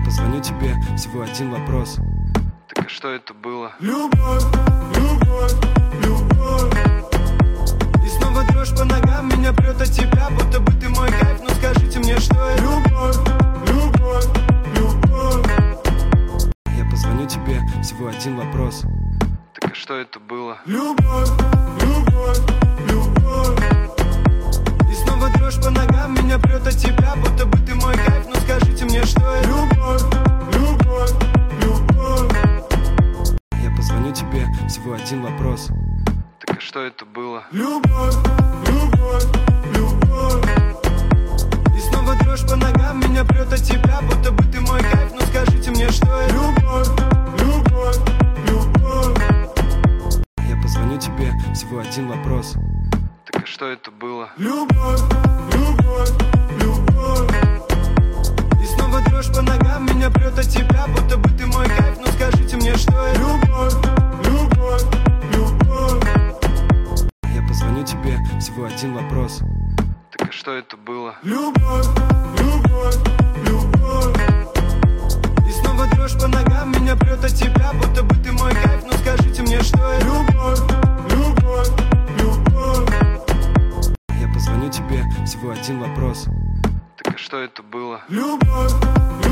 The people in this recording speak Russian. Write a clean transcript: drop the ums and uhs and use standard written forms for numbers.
позвоню тебе, всего один вопрос. Так а что это было? Любовь, любовь, любовь. И снова дрожь по ногам меня прет от тебя, будто бы ты мой кайф. Ну скажите мне, что это? Любовь, любовь, любовь. Я позвоню тебе, всего один вопрос. Так а что это было? Любовь, любовь, любовь. И снова дрожь по ногам меня прет от тебя, будто бы ты мой кайф. Ну скажите мне, что это? Любовь, любовь, любовь. Я позвоню тебе, всего один вопрос. Так а что это было? Любовь, любовь, любовь. И снова дрожь по ногам меня прет от тебя, будто бы ты мой кайф. Ну скажите мне, что это? Любовь, любовь, любовь. Я позвоню тебе, всего один вопрос. Так а что это было? Любовь, любовь, любовь. И снова дрожь по ногам меня прет от тебя, будто бы ты мой кайф. Ну скажите мне, что это? Любовь, любовь, любовь. Я позвоню тебе, всего один вопрос. Так а что это было? Любовь, любовь, любовь. И снова дрожь по ногам меня прет от тебя, будто бы ты мой кайф. Ну скажите мне, что это? Любовь, любовь, любовь. Я позвоню тебе, всего один вопрос. Так а что это было? Любовь,